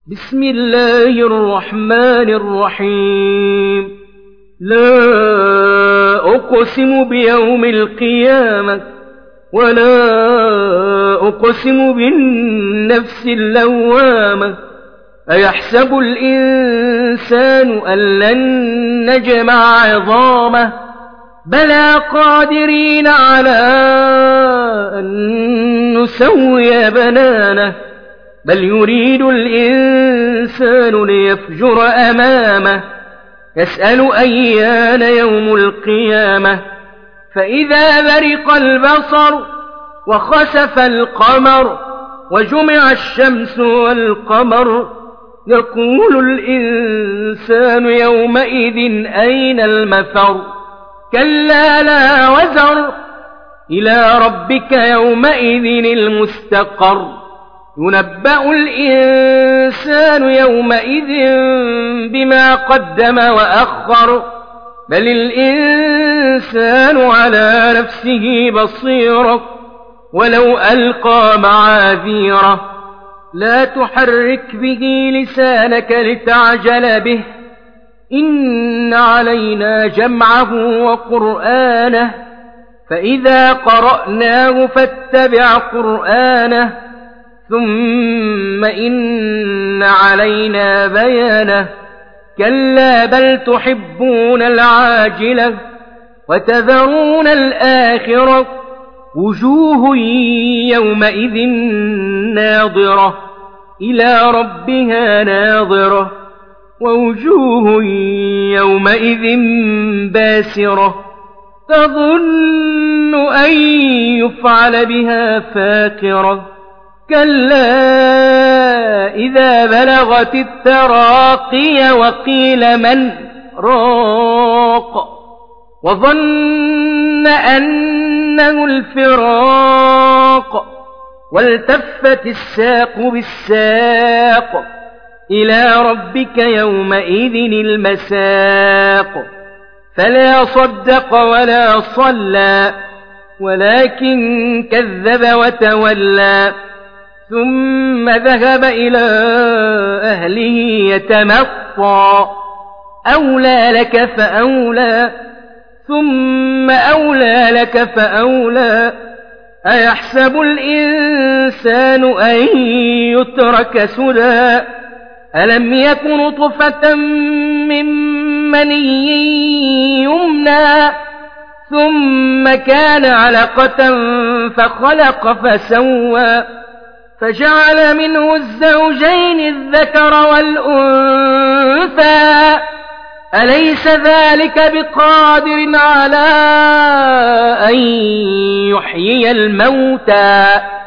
بسم الله الرحمن الرحيم. لا أقسم بيوم القيامة ولا أقسم بالنفس اللوامة. أيحسب الإنسان أن لن نجمع عظامه بلى قادرين على أن نسوي بنانه بل يريد الإنسان ليفجر أمامه يسأل أيان يوم القيامة فإذا برق البصر وخسف القمر وجمع الشمس والقمر يقول الإنسان يومئذ أين المفر كلا لا وزر إلى ربك يومئذ المستقر ينبأ الإنسان يومئذ بما قدم وأخر بل الإنسان على نفسه بصيرة ولو ألقى معاذيره لا تحرك به لسانك لتعجل به إن علينا جمعه وقرآنه فإذا قرأناه فاتبع قرآنه ثم إن علينا بيانه كلا بل تحبون العاجلة وتذرون الآخرة وجوه يومئذ ناظرة إلى ربها ناظرة ووجوه يومئذ باسرة تظن أن يفعل بها فاقرة كلا إذا بلغت التراقي وقيل من راق وظن أنه الفراق والتفت الساق بالساق إلى ربك يومئذ المساق فلا صدق ولا صلى ولكن كذب وتولى ثم ذهب إلى أهله يتمطى أولى لك فأولى ثم أولى لك فأولى أيحسب الإنسان أن يترك سدى ألم يك نطفة من مني يمنى ثم كان علقة فخلق فسوى فجعل منه الزوجين الذكر والأنثى أليس ذلك بقادر على أن يحيي الموتى